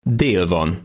dél van.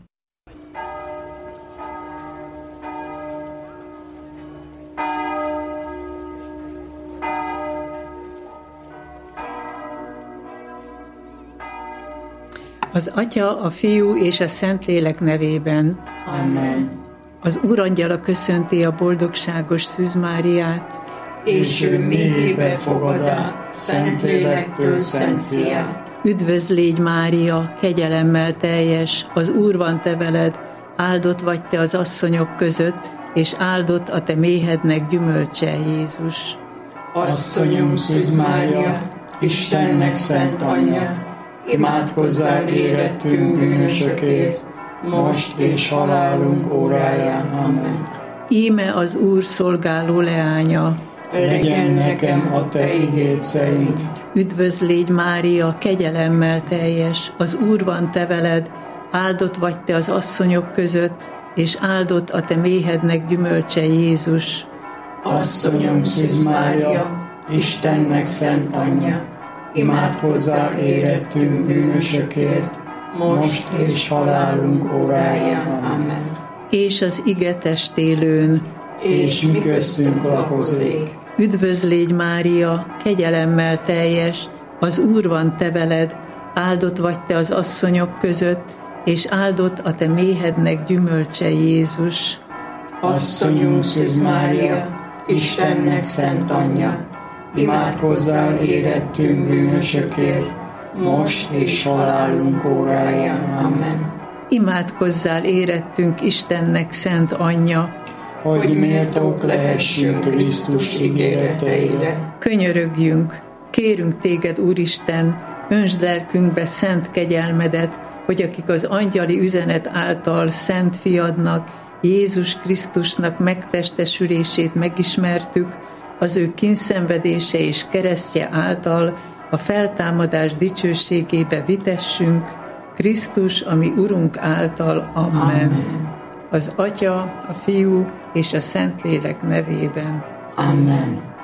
Az Atya, a Fiú és a Szentlélek nevében. Amen. Az Úrangyala köszönti a boldogságos Szűz Máriát, és ő méhébe fogad át Szentlélektől Szent Fiát. Üdvözl légy, Mária, kegyelemmel teljes, az Úr van te veled, áldott vagy te az asszonyok között, és áldott a te méhednek gyümölcse, Jézus. Asszonyunk Szűz Mária, Istennek szent anyja, imádkozzál érettünk bűnösökért, most és halálunk óráján. Amen. Íme az Úr szolgáló leánya, legyen nekem a te igéd szerint. Üdvözl légy, Mária, kegyelemmel teljes, az Úr van te veled, áldott vagy te az asszonyok között, és áldott a te méhednek gyümölcse, Jézus. Asszonyom Szűz Mária, Istennek szent anyja, imádkozzál érettünk bűnösökért, most és halálunk óráján. Amen. És az ige testélőn, és mi köztünk lakozik. Üdvözl légy, Mária, kegyelemmel teljes, az Úr van te veled, áldott vagy te az asszonyok között, és áldott a te méhednek gyümölcse, Jézus. Asszonyunk Szűz Mária, Istennek szent anyja, imádkozzál érettünk bűnösökért, most és halálunk óráján. Amen. Imádkozzál érettünk Istennek szent anyja, hogy méltók lehessünk Krisztus ígéreteire. Könyörögjünk, kérünk téged, Úristen, öntsd lelkünkbe szent kegyelmedet, hogy akik az angyali üzenet által szent fiadnak, Jézus Krisztusnak megtestesülését megismertük, az ő kínszenvedése és keresztje által a feltámadás dicsőségébe vitessünk, Krisztus, ami Urunk által. Amen. Amen. Az Atya, a Fiú és a Szentlélek nevében. Amen.